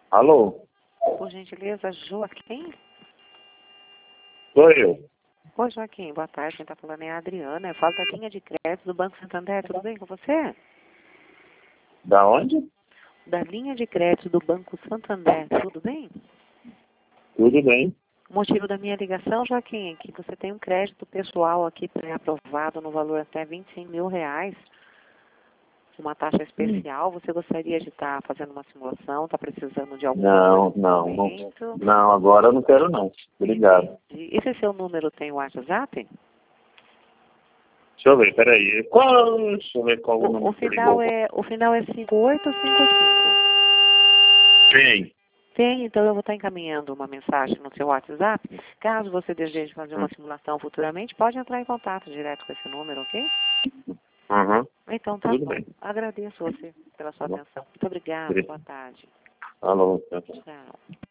Alô? Por gentileza, Joaquim? Sou eu. Oi, Joaquim, boa tarde. Quem está falando é a Adriana. Eu falo da linha de crédito do Banco Santander. Tudo bem com você? Da onde? Da linha de crédito do Banco Santander. Tudo bem? Tudo bem. O motivo da minha ligação, Joaquim, é que você tem um crédito pessoal aqui pré-aprovado no valor até R$ 25 mil, uma taxa especial. Você gostaria de estar fazendo uma simulação? Está precisando de algum documento? Não, agora eu não quero não. Obrigado. E esse seu número tem WhatsApp? Deixa eu ver, peraí. Deixa eu ver qual o número que ligou. O final é 5855. Tem. Tem, então eu vou estar encaminhando uma mensagem no seu WhatsApp. Caso você deseje fazer uma simulação futuramente, pode entrar em contato direto com esse número, ok? Uhum. Então tá Tudo bom. bem. Agradeço você pela sua atenção. Muito obrigada. Boa tarde. Alô. Tchau.